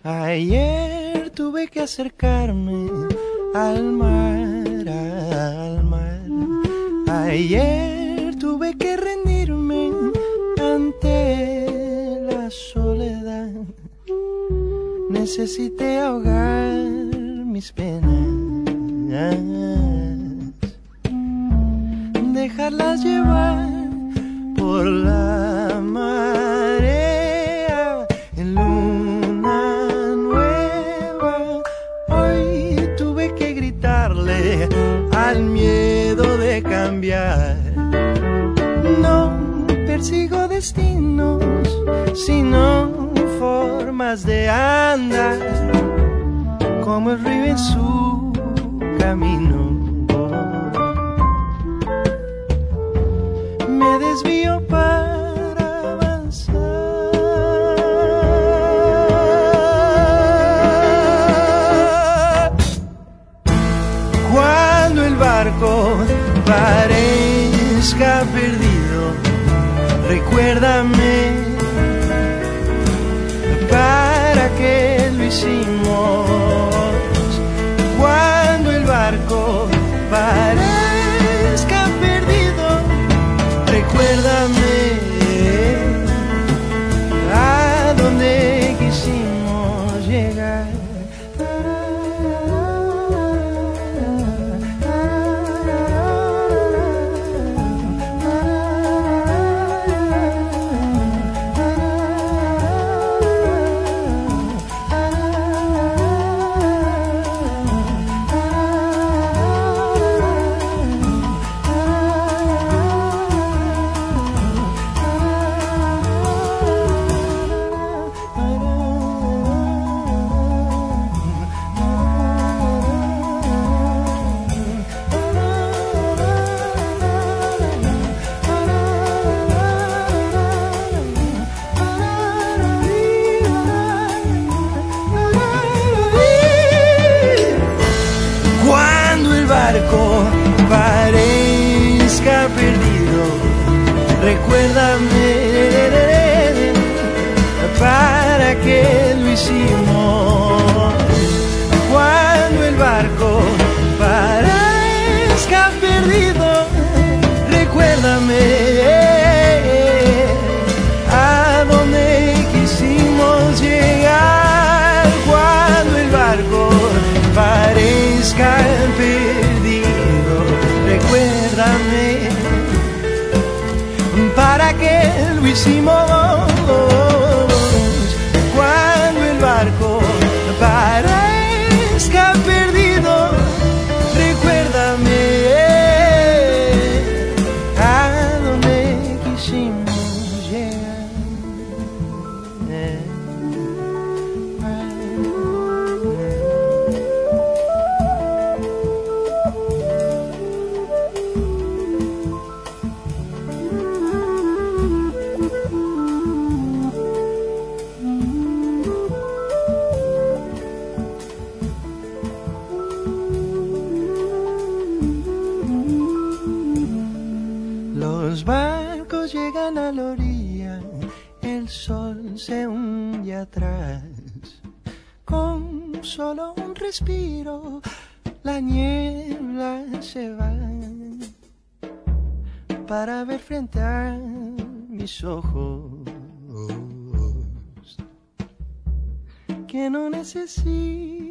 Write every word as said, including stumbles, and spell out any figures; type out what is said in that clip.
Ayer tuve que acercarme al mar, al mar. Ayer tuve que rendirme ante la soledad. Necesité ahogar mis penas, dejarlas llevar por la marea en luna nueva. Hoy tuve que gritarle al miedo de cambiar. No persigo destinos, sino formas de andar, como el río en su camino. Me desvío para avanzar. Cuando el barco parezca perdido, recuérdame. ¿Para qué lo hicimos? Cuando el barco parezca perdido, recuérdame a dónde quisimos llegar. Parezca perdido, recuérdame para qué lo hicimos. Cuando el barco parezca perdido, recuérdame a dónde quisimos llegar. Cuando el barco parezca perdido, recuérdame para qué lo hicimos. Cuando el barco parezca perdido, recuérdame a dónde quisimos llegar. Los barcos llegan a la orilla, el sol se hunde atrás. Con solo un respiro, la niebla se va, para ver frente a mis ojos que no necesito